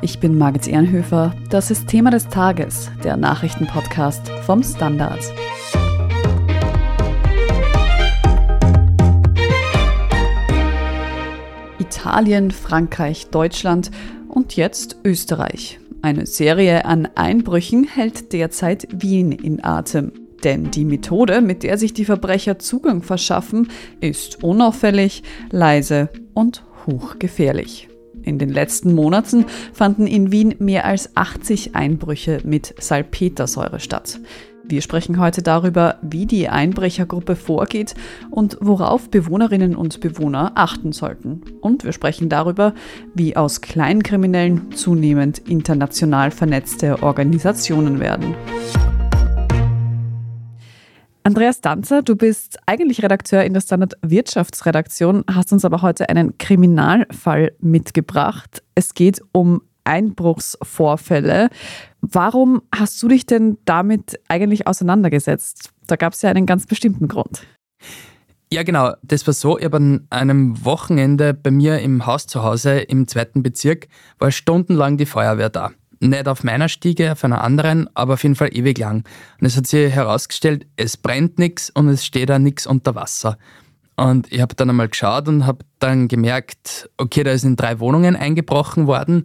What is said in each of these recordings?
ich bin Margit Ehrenhöfer. Das ist Thema des Tages, der Nachrichtenpodcast vom Standard. Italien, Frankreich, Deutschland und jetzt Österreich. Eine Serie an Einbrüchen hält derzeit Wien in Atem. Denn die Methode, mit der sich die Verbrecher Zugang verschaffen, ist unauffällig, leise und hochgefährlich. In den letzten Monaten fanden in Wien mehr als 80 Einbrüche mit Salpetersäure statt. Wir sprechen heute darüber, wie die Einbrechergruppe vorgeht und worauf Bewohnerinnen und Bewohner achten sollten. Und wir sprechen darüber, wie aus Kleinkriminellen zunehmend international vernetzte Organisationen werden. Andreas Danzer, du bist eigentlich Redakteur in der Standard Wirtschaftsredaktion, hast uns aber heute einen Kriminalfall mitgebracht. Es geht um Einbruchsvorfälle. Warum hast du dich denn damit eigentlich auseinandergesetzt? Da gab es ja einen ganz bestimmten Grund. Ja, genau. Das war so, ich habe an einem Wochenende bei mir im Haus zu Hause im 2. Bezirk, war stundenlang die Feuerwehr da. Nicht auf meiner Stiege, auf einer anderen, aber auf jeden Fall ewig lang. Und es hat sich herausgestellt, es brennt nichts und es steht auch nichts unter Wasser. Und ich habe dann einmal geschaut und habe dann gemerkt, okay, da ist in 3 Wohnungen eingebrochen worden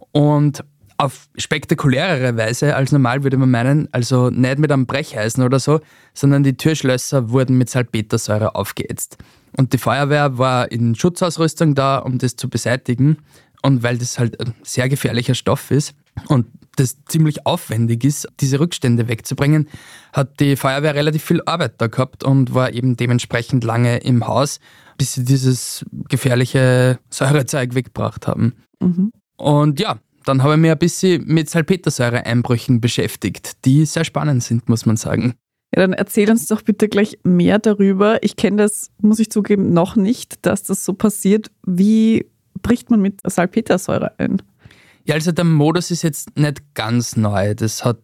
und auf spektakulärere Weise als normal, würde man meinen, also nicht mit einem Brecheisen oder so, sondern die Türschlösser wurden mit Salpetersäure aufgeätzt. Und die Feuerwehr war in Schutzausrüstung da, um das zu beseitigen. Und weil das halt ein sehr gefährlicher Stoff ist und das ziemlich aufwendig ist, diese Rückstände wegzubringen, hat die Feuerwehr relativ viel Arbeit da gehabt und war eben dementsprechend lange im Haus, bis sie dieses gefährliche Säurezeug weggebracht haben. Mhm. Und ja, dann habe ich mich ein bisschen mit Salpetersäure-Einbrüchen beschäftigt, die sehr spannend sind, muss man sagen. Ja, dann erzähl uns doch bitte gleich mehr darüber. Ich kenne das, muss ich zugeben, noch nicht, dass das so passiert. Wie bricht man mit Salpetersäure ein? Ja, also der Modus ist jetzt nicht ganz neu. Das hat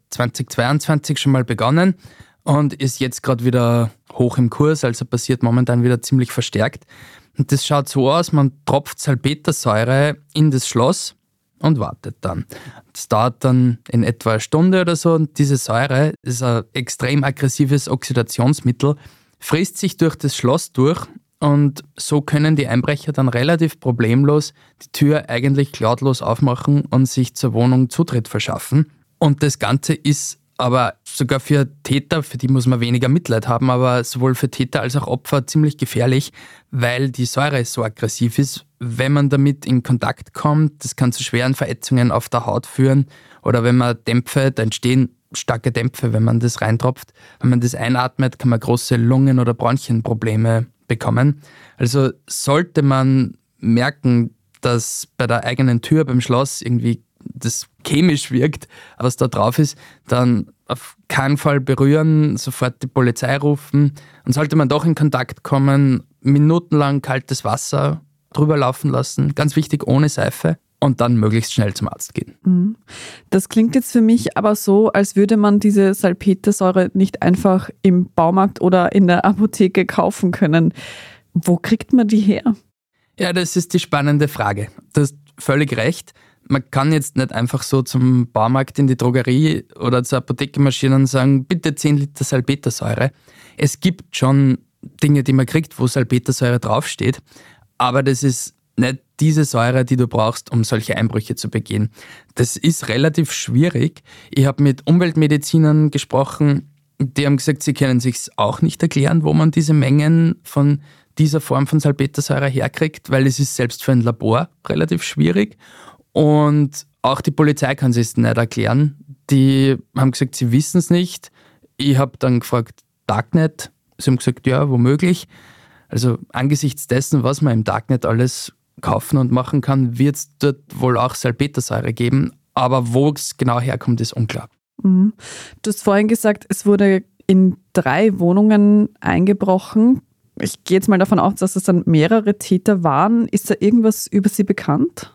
2022 schon mal begonnen und ist jetzt gerade wieder hoch im Kurs, also passiert momentan wieder ziemlich verstärkt. Und das schaut so aus, man tropft Salpetersäure in das Schloss und wartet dann. Das dauert dann in etwa eine Stunde oder so und diese Säure ist ein extrem aggressives Oxidationsmittel, frisst sich durch das Schloss durch. Und so können die Einbrecher dann relativ problemlos die Tür eigentlich lautlos aufmachen und sich zur Wohnung Zutritt verschaffen. Und das Ganze ist aber sogar für Täter, für die muss man weniger Mitleid haben, aber sowohl für Täter als auch Opfer ziemlich gefährlich, weil die Säure so aggressiv ist. Wenn man damit in Kontakt kommt, das kann zu schweren Verätzungen auf der Haut führen. Oder wenn man Dämpfe, da entstehen starke Dämpfe, wenn man das reintropft. Wenn man das einatmet, kann man große Lungen- oder Bronchienprobleme bekommen. Also sollte man merken, dass bei der eigenen Tür beim Schloss irgendwie das chemisch wirkt, was da drauf ist, dann auf keinen Fall berühren, sofort die Polizei rufen. Und sollte man doch in Kontakt kommen, minutenlang kaltes Wasser drüber laufen lassen, ganz wichtig, ohne Seife. Und dann möglichst schnell zum Arzt gehen. Das klingt jetzt für mich aber so, als würde man diese Salpetersäure nicht einfach im Baumarkt oder in der Apotheke kaufen können. Wo kriegt man die her? Ja, das ist die spannende Frage. Du hast völlig recht. Man kann jetzt nicht einfach so zum Baumarkt in die Drogerie oder zur Apotheke marschieren und sagen, bitte 10 Liter Salpetersäure. Es gibt schon Dinge, die man kriegt, wo Salpetersäure draufsteht, aber das ist nicht diese Säure, die du brauchst, um solche Einbrüche zu begehen. Das ist relativ schwierig. Ich habe mit Umweltmedizinern gesprochen, die haben gesagt, sie können sich auch nicht erklären, wo man diese Mengen von dieser Form von Salpetersäure herkriegt, weil es ist selbst für ein Labor relativ schwierig. Und auch die Polizei kann sich es nicht erklären. Die haben gesagt, sie wissen es nicht. Ich habe dann gefragt, Darknet? Sie haben gesagt, ja, womöglich. Also angesichts dessen, was man im Darknet alles kaufen und machen kann, wird es dort wohl auch Salpetersäure geben. Aber wo es genau herkommt, ist unklar. Du hast vorhin gesagt, es wurde in 3 Wohnungen eingebrochen. Ich gehe jetzt mal davon aus, dass es dann mehrere Täter waren. Ist da irgendwas über sie bekannt?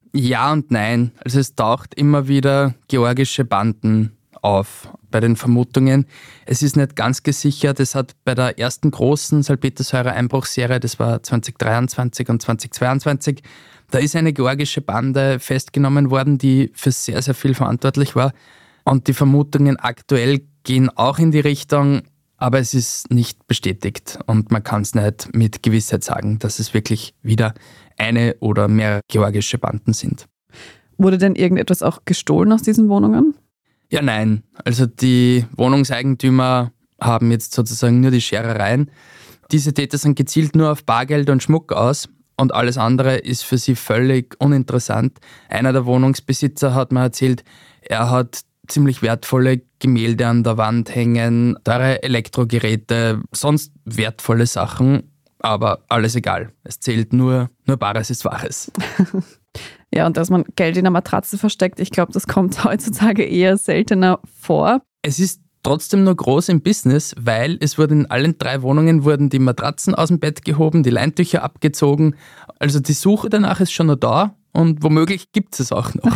Ja und nein. Also es taucht immer wieder georgische Banden auf bei den Vermutungen. Es ist nicht ganz gesichert. Es hat bei der ersten großen Salpetersäure-Einbruchsserie, das war 2023 und 2022, Da ist eine georgische Bande festgenommen worden, die für sehr, sehr viel verantwortlich war. Und die Vermutungen aktuell gehen auch in die Richtung, aber es ist nicht bestätigt. Und man kann es nicht mit Gewissheit sagen, dass es wirklich wieder eine oder mehr georgische Banden sind. Wurde denn irgendetwas auch gestohlen aus diesen Wohnungen? Ja, nein. Also die Wohnungseigentümer haben jetzt sozusagen nur die Scherereien. Diese Täter sind gezielt nur auf Bargeld und Schmuck aus und alles andere ist für sie völlig uninteressant. Einer der Wohnungsbesitzer hat mir erzählt, er hat ziemlich wertvolle Gemälde an der Wand hängen, teure Elektrogeräte, sonst wertvolle Sachen, aber alles egal. Es zählt nur Bares ist Wahres. Ja, und dass man Geld in einer Matratze versteckt, ich glaube, das kommt heutzutage eher seltener vor. Es ist trotzdem nur groß im Business, weil es wurden in allen 3 Wohnungen die Matratzen aus dem Bett gehoben, die Leintücher abgezogen. Also die Suche danach ist schon noch da und womöglich gibt es auch noch.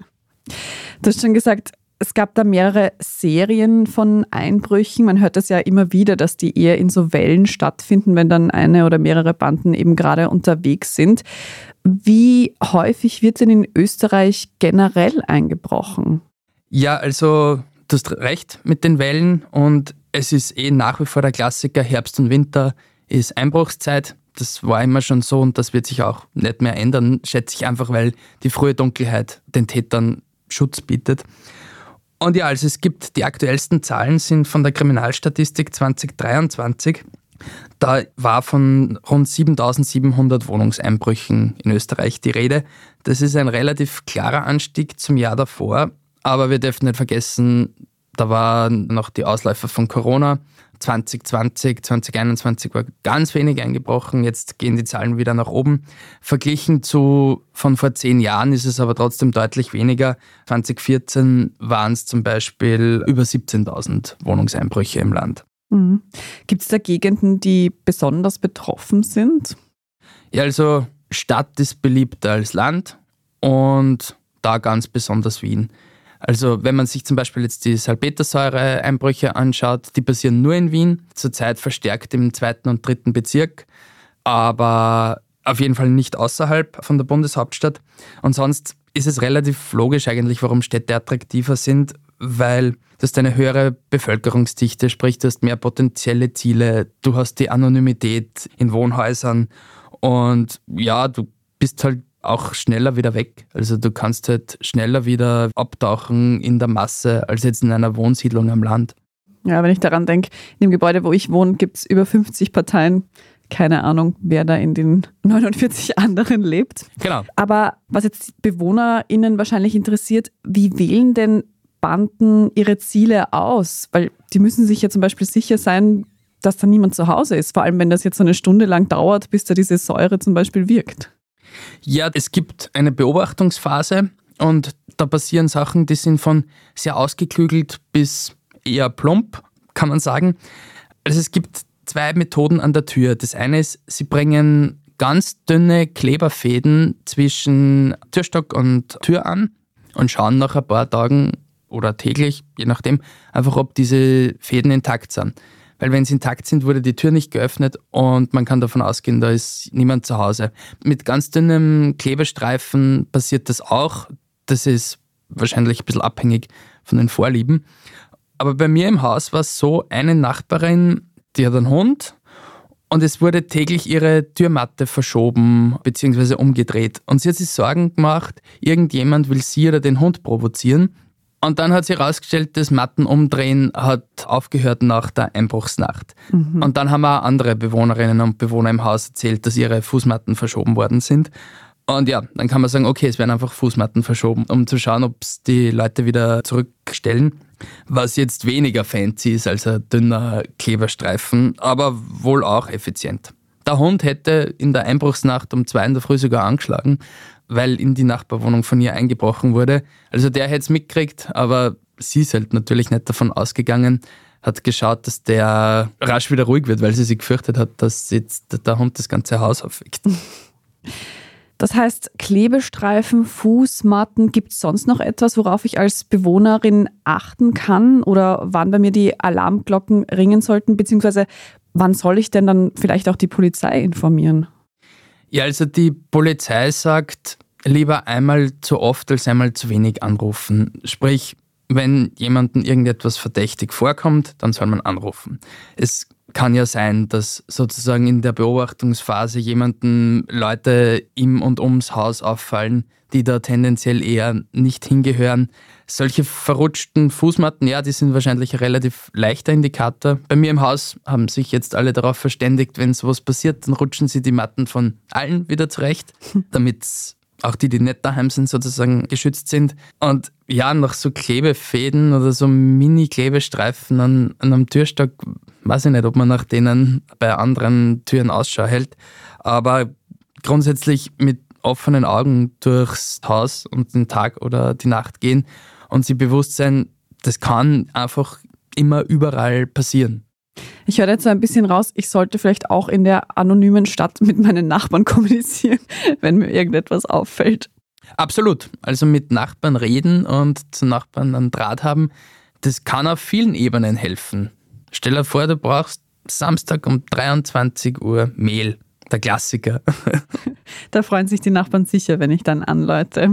Du hast schon gesagt, es gab da mehrere Serien von Einbrüchen. Man hört das ja immer wieder, dass die eher in so Wellen stattfinden, wenn dann eine oder mehrere Banden eben gerade unterwegs sind. Wie häufig wird denn in Österreich generell eingebrochen? Ja, also du hast recht mit den Wellen und es ist nach wie vor der Klassiker, Herbst und Winter ist Einbruchszeit. Das war immer schon so und das wird sich auch nicht mehr ändern, schätze ich einfach, weil die frühe Dunkelheit den Tätern Schutz bietet. Und ja, also es gibt die aktuellsten Zahlen sind von der Kriminalstatistik 2023. Da war von rund 7.700 Wohnungseinbrüchen in Österreich die Rede. Das ist ein relativ klarer Anstieg zum Jahr davor. Aber wir dürfen nicht vergessen, da waren noch die Ausläufer von Corona. 2020, 2021 war ganz wenig eingebrochen. Jetzt gehen die Zahlen wieder nach oben. Verglichen von vor 10 Jahren ist es aber trotzdem deutlich weniger. 2014 waren es zum Beispiel über 17.000 Wohnungseinbrüche im Land. Mhm. Gibt es da Gegenden, die besonders betroffen sind? Ja, also Stadt ist beliebter als Land und da ganz besonders Wien. Also wenn man sich zum Beispiel jetzt die Salpetersäure-Einbrüche anschaut, die passieren nur in Wien, zurzeit verstärkt im 2. und 3. Bezirk, aber auf jeden Fall nicht außerhalb von der Bundeshauptstadt. Und sonst ist es relativ logisch eigentlich, warum Städte attraktiver sind, weil du hast eine höhere Bevölkerungsdichte, sprich du hast mehr potenzielle Ziele, du hast die Anonymität in Wohnhäusern und ja, du bist halt auch schneller wieder weg. Also du kannst halt schneller wieder abtauchen in der Masse als jetzt in einer Wohnsiedlung am Land. Ja, wenn ich daran denke, in dem Gebäude, wo ich wohne, gibt es über 50 Parteien. Keine Ahnung, wer da in den 49 anderen lebt. Genau. Aber was jetzt die BewohnerInnen wahrscheinlich interessiert, wie wählen denn Banden ihre Ziele aus? Weil die müssen sich ja zum Beispiel sicher sein, dass da niemand zu Hause ist. Vor allem, wenn das jetzt so eine Stunde lang dauert, bis da diese Säure zum Beispiel wirkt. Ja, es gibt eine Beobachtungsphase und da passieren Sachen, die sind von sehr ausgeklügelt bis eher plump, kann man sagen. Also es gibt 2 Methoden an der Tür. Das eine ist, sie bringen ganz dünne Kleberfäden zwischen Türstock und Tür an und schauen nach ein paar Tagen oder täglich, je nachdem, einfach ob diese Fäden intakt sind. Weil wenn sie intakt sind, wurde die Tür nicht geöffnet und man kann davon ausgehen, da ist niemand zu Hause. Mit ganz dünnem Klebestreifen passiert das auch. Das ist wahrscheinlich ein bisschen abhängig von den Vorlieben. Aber bei mir im Haus war es so, eine Nachbarin, die hat einen Hund und es wurde täglich ihre Türmatte verschoben bzw. umgedreht. Und sie hat sich Sorgen gemacht, irgendjemand will sie oder den Hund provozieren. Und dann hat sie herausgestellt, das Mattenumdrehen hat aufgehört nach der Einbruchsnacht. Mhm. Und dann haben auch andere Bewohnerinnen und Bewohner im Haus erzählt, dass ihre Fußmatten verschoben worden sind. Und ja, dann kann man sagen, okay, es werden einfach Fußmatten verschoben, um zu schauen, ob es die Leute wieder zurückstellen. Was jetzt weniger fancy ist als ein dünner Kleberstreifen, aber wohl auch effizient. Der Hund hätte in der Einbruchsnacht um 2 in der Früh sogar angeschlagen, weil in die Nachbarwohnung von ihr eingebrochen wurde. Also der hätte es mitgekriegt, aber sie ist halt natürlich nicht davon ausgegangen, hat geschaut, dass der rasch wieder ruhig wird, weil sie sich gefürchtet hat, dass jetzt der Hund das ganze Haus aufweckt. Das heißt, Klebestreifen, Fußmatten, gibt es sonst noch etwas, worauf ich als Bewohnerin achten kann oder wann bei mir die Alarmglocken ringen sollten, beziehungsweise wann soll ich denn dann vielleicht auch die Polizei informieren? Ja, also die Polizei sagt, lieber einmal zu oft als einmal zu wenig anrufen. Sprich, wenn jemandem irgendetwas verdächtig vorkommt, dann soll man anrufen. Es kann ja sein, dass sozusagen in der Beobachtungsphase jemanden Leute im und ums Haus auffallen, die da tendenziell eher nicht hingehören. Solche verrutschten Fußmatten, ja, die sind wahrscheinlich ein relativ leichter Indikator. Bei mir im Haus haben sich jetzt alle darauf verständigt, wenn sowas passiert, dann rutschen sie die Matten von allen wieder zurecht, damit auch die nicht daheim sind, sozusagen geschützt sind. Und ja, nach so Klebefäden oder so Mini-Klebestreifen an einem Türstock, weiß ich nicht, ob man nach denen bei anderen Türen Ausschau hält. Aber grundsätzlich mit offenen Augen durchs Haus und den Tag oder die Nacht gehen und sich bewusst sein, das kann einfach immer überall passieren. Ich höre jetzt so ein bisschen raus, ich sollte vielleicht auch in der anonymen Stadt mit meinen Nachbarn kommunizieren, wenn mir irgendetwas auffällt. Absolut. Also mit Nachbarn reden und zu Nachbarn einen Draht haben, das kann auf vielen Ebenen helfen. Stell dir vor, du brauchst Samstag um 23 Uhr Mehl. Der Klassiker. Da freuen sich die Nachbarn sicher, wenn ich dann anläute.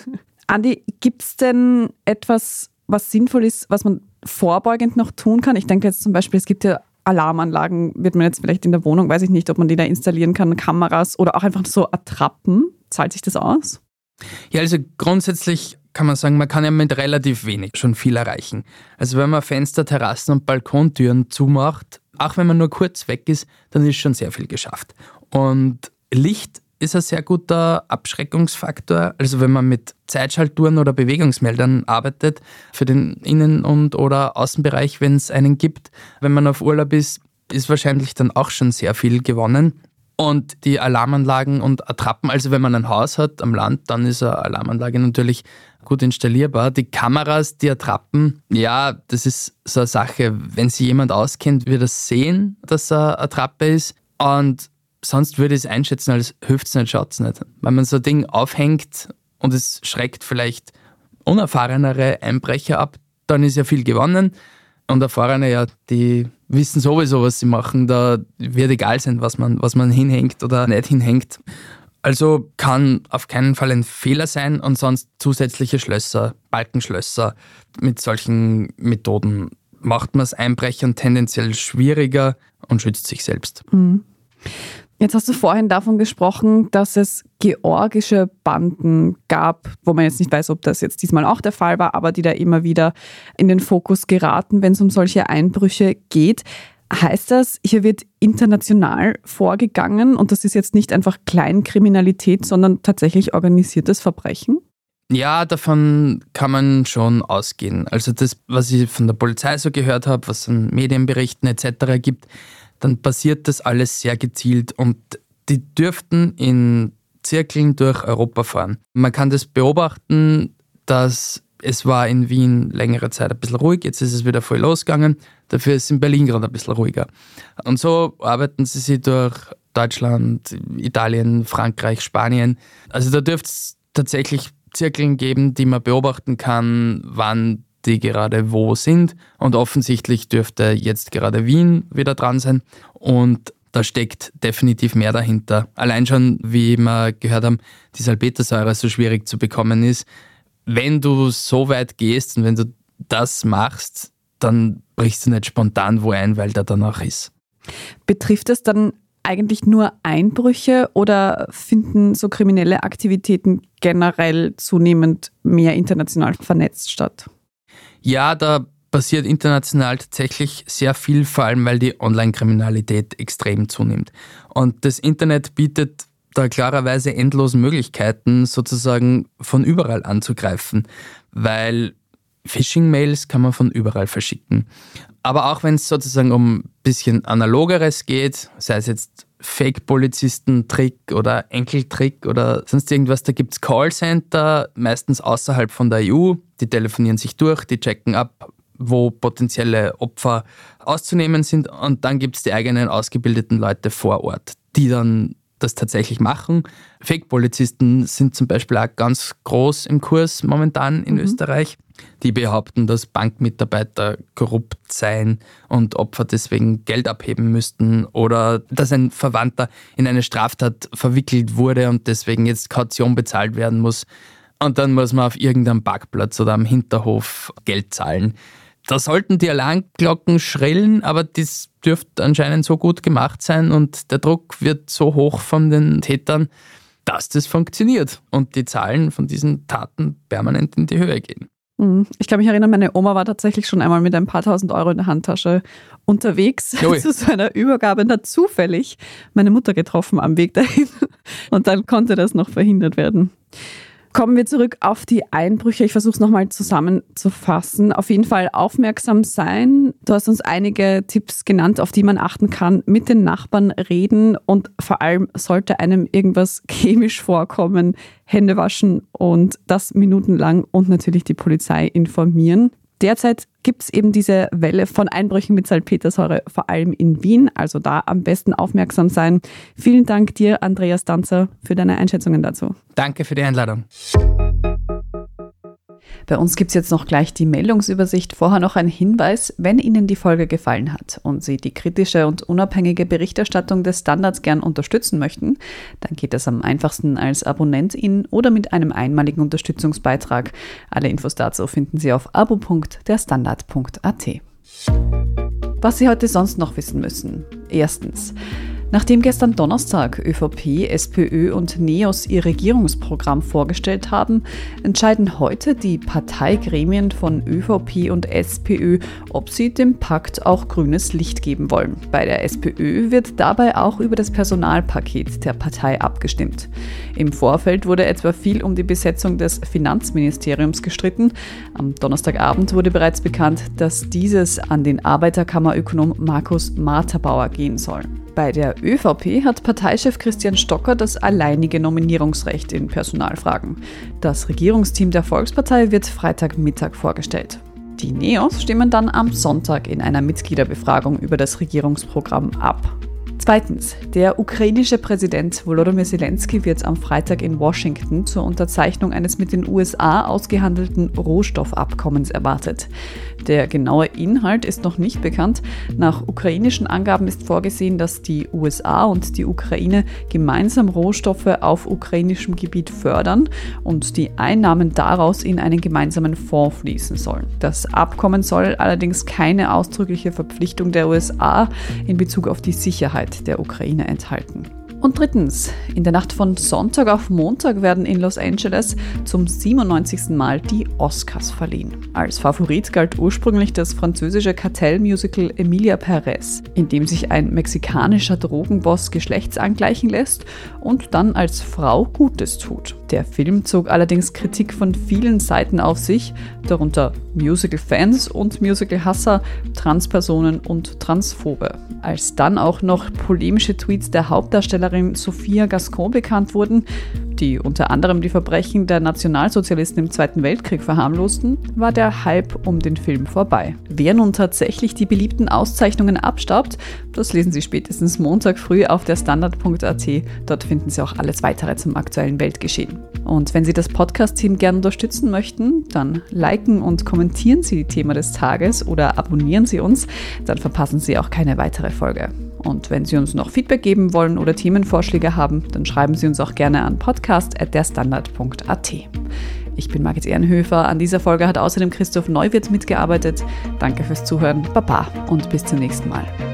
Andi, gibt es denn etwas, was sinnvoll ist, was man vorbeugend noch tun kann? Ich denke jetzt zum Beispiel, es gibt ja Alarmanlagen, wird man jetzt vielleicht in der Wohnung, weiß ich nicht, ob man die da installieren kann, Kameras oder auch einfach so Attrappen. Zahlt sich das aus? Ja, also grundsätzlich kann man sagen, man kann ja mit relativ wenig schon viel erreichen. Also wenn man Fenster, Terrassen und Balkontüren zumacht, auch wenn man nur kurz weg ist, dann ist schon sehr viel geschafft. Und Licht ist ein sehr guter Abschreckungsfaktor. Also wenn man mit Zeitschaltuhren oder Bewegungsmeldern arbeitet, für den Innen- und oder Außenbereich, wenn es einen gibt. Wenn man auf Urlaub ist wahrscheinlich dann auch schon sehr viel gewonnen. Und die Alarmanlagen und Attrappen, also wenn man ein Haus hat am Land, dann ist eine Alarmanlage natürlich gut installierbar. Die Kameras, die Attrappen, ja, das ist so eine Sache. Wenn sich jemand auskennt, wird er sehen, dass er eine Attrappe ist. Und sonst würde ich es einschätzen, als hilft es nicht, schaut es nicht. Wenn man so ein Ding aufhängt und es schreckt vielleicht unerfahrenere Einbrecher ab, dann ist ja viel gewonnen. Und Erfahrene, ja, die wissen sowieso, was sie machen. Da wird egal sein, was man hinhängt oder nicht hinhängt. Also kann auf keinen Fall ein Fehler sein und sonst zusätzliche Schlösser, Balkenschlösser. Mit solchen Methoden macht man es Einbrechern tendenziell schwieriger und schützt sich selbst. Mhm. Jetzt hast du vorhin davon gesprochen, dass es georgische Banden gab, wo man jetzt nicht weiß, ob das jetzt diesmal auch der Fall war, aber die da immer wieder in den Fokus geraten, wenn es um solche Einbrüche geht. Heißt das, hier wird international vorgegangen und das ist jetzt nicht einfach Kleinkriminalität, sondern tatsächlich organisiertes Verbrechen? Ja, davon kann man schon ausgehen. Also das, was ich von der Polizei so gehört habe, was es an Medienberichten etc. gibt, dann passiert das alles sehr gezielt und die dürften in Zirkeln durch Europa fahren. Man kann das beobachten, dass es war in Wien längere Zeit ein bisschen ruhig, jetzt ist es wieder voll losgegangen, dafür ist es in Berlin gerade ein bisschen ruhiger. Und so arbeiten sie sich durch Deutschland, Italien, Frankreich, Spanien. Also da dürfte es tatsächlich Zirkeln geben, die man beobachten kann, wann die gerade wo sind. Und offensichtlich dürfte jetzt gerade Wien wieder dran sein. Und da steckt definitiv mehr dahinter. Allein schon, wie wir gehört haben, die Salpetersäure so schwierig zu bekommen ist. Wenn du so weit gehst und wenn du das machst, dann brichst du nicht spontan wo ein, weil der danach ist. Betrifft es dann eigentlich nur Einbrüche oder finden so kriminelle Aktivitäten generell zunehmend mehr international vernetzt statt? Ja, da passiert international tatsächlich sehr viel, vor allem weil die Online-Kriminalität extrem zunimmt. Und das Internet bietet da klarerweise endlose Möglichkeiten, sozusagen von überall anzugreifen, weil Phishing-Mails kann man von überall verschicken. Aber auch wenn es sozusagen um ein bisschen Analogeres geht, sei es jetzt Fake-Polizisten-Trick oder Enkeltrick oder sonst irgendwas, da gibt es Callcenter, meistens außerhalb von der EU, die telefonieren sich durch, die checken ab, wo potenzielle Opfer auszunehmen sind und dann gibt es die eigenen ausgebildeten Leute vor Ort, die dann das tatsächlich machen. Fake-Polizisten sind zum Beispiel auch ganz groß im Kurs momentan in Österreich. Die behaupten, dass Bankmitarbeiter korrupt seien und Opfer deswegen Geld abheben müssten oder dass ein Verwandter in eine Straftat verwickelt wurde und deswegen jetzt Kaution bezahlt werden muss. Und dann muss man auf irgendeinem Parkplatz oder am Hinterhof Geld zahlen. Da sollten die Alarmglocken schrillen, aber das dürfte anscheinend so gut gemacht sein und der Druck wird so hoch von den Tätern, dass das funktioniert und die Zahlen von diesen Taten permanent in die Höhe gehen. Ich kann mich erinnern, meine Oma war tatsächlich schon einmal mit ein paar tausend Euro in der Handtasche unterwegs zu so einer Übergabe und hat zufällig meine Mutter getroffen am Weg dahin und dann konnte das noch verhindert werden. Kommen wir zurück auf die Einbrüche. Ich versuche es nochmal zusammenzufassen. Auf jeden Fall aufmerksam sein. Du hast uns einige Tipps genannt, auf die man achten kann. Mit den Nachbarn reden und vor allem sollte einem irgendwas chemisch vorkommen, Hände waschen und das minutenlang und natürlich die Polizei informieren. Derzeit gibt es eben diese Welle von Einbrüchen mit Salpetersäure, vor allem in Wien. Also da am besten aufmerksam sein. Vielen Dank dir, Andreas Danzer, für deine Einschätzungen dazu. Danke für die Einladung. Bei uns gibt es jetzt noch gleich die Meldungsübersicht. Vorher noch ein Hinweis, wenn Ihnen die Folge gefallen hat und Sie die kritische und unabhängige Berichterstattung des Standards gern unterstützen möchten, dann geht das am einfachsten als Abonnentin oder mit einem einmaligen Unterstützungsbeitrag. Alle Infos dazu finden Sie auf abo.derstandard.at. Was Sie heute sonst noch wissen müssen. Erstens. Nachdem gestern Donnerstag ÖVP, SPÖ und NEOS ihr Regierungsprogramm vorgestellt haben, entscheiden heute die Parteigremien von ÖVP und SPÖ, ob sie dem Pakt auch grünes Licht geben wollen. Bei der SPÖ wird dabei auch über das Personalpaket der Partei abgestimmt. Im Vorfeld wurde etwa viel um die Besetzung des Finanzministeriums gestritten. Am Donnerstagabend wurde bereits bekannt, dass dieses an den Arbeiterkammerökonom Markus Marterbauer gehen soll. Bei der ÖVP hat Parteichef Christian Stocker das alleinige Nominierungsrecht in Personalfragen. Das Regierungsteam der Volkspartei wird Freitagmittag vorgestellt. Die NEOS stimmen dann am Sonntag in einer Mitgliederbefragung über das Regierungsprogramm ab. Zweitens, der ukrainische Präsident Volodymyr Zelensky wird am Freitag in Washington zur Unterzeichnung eines mit den USA ausgehandelten Rohstoffabkommens erwartet. Der genaue Inhalt ist noch nicht bekannt. Nach ukrainischen Angaben ist vorgesehen, dass die USA und die Ukraine gemeinsam Rohstoffe auf ukrainischem Gebiet fördern und die Einnahmen daraus in einen gemeinsamen Fonds fließen sollen. Das Abkommen soll allerdings keine ausdrückliche Verpflichtung der USA in Bezug auf die Sicherheit der Ukraine enthalten. Und drittens, in der Nacht von Sonntag auf Montag werden in Los Angeles zum 97. Mal die Oscars verliehen. Als Favorit galt ursprünglich das französische Kartellmusical Emilia Pérez, in dem sich ein mexikanischer Drogenboss geschlechtsangleichen lässt und dann als Frau Gutes tut. Der Film zog allerdings Kritik von vielen Seiten auf sich, darunter Musical-Fans und Musical-Hasser, Transpersonen und Transphobe. Als dann auch noch polemische Tweets der Hauptdarstellerin Sophia Gascon bekannt wurden, die unter anderem die Verbrechen der Nationalsozialisten im Zweiten Weltkrieg verharmlosten, war der Hype um den Film vorbei. Wer nun tatsächlich die beliebten Auszeichnungen abstaubt, das lesen Sie spätestens Montag früh auf derstandard.at. Dort finden Sie auch alles weitere zum aktuellen Weltgeschehen. Und wenn Sie das Podcast-Team gerne unterstützen möchten, dann liken und kommentieren Sie die Themen des Tages oder abonnieren Sie uns, dann verpassen Sie auch keine weitere Folge. Und wenn Sie uns noch Feedback geben wollen oder Themenvorschläge haben, dann schreiben Sie uns auch gerne an podcast@derstandard.at. Ich bin Margit Ehrenhöfer. An dieser Folge hat außerdem Christoph Neuwirth mitgearbeitet. Danke fürs Zuhören, Baba und bis zum nächsten Mal.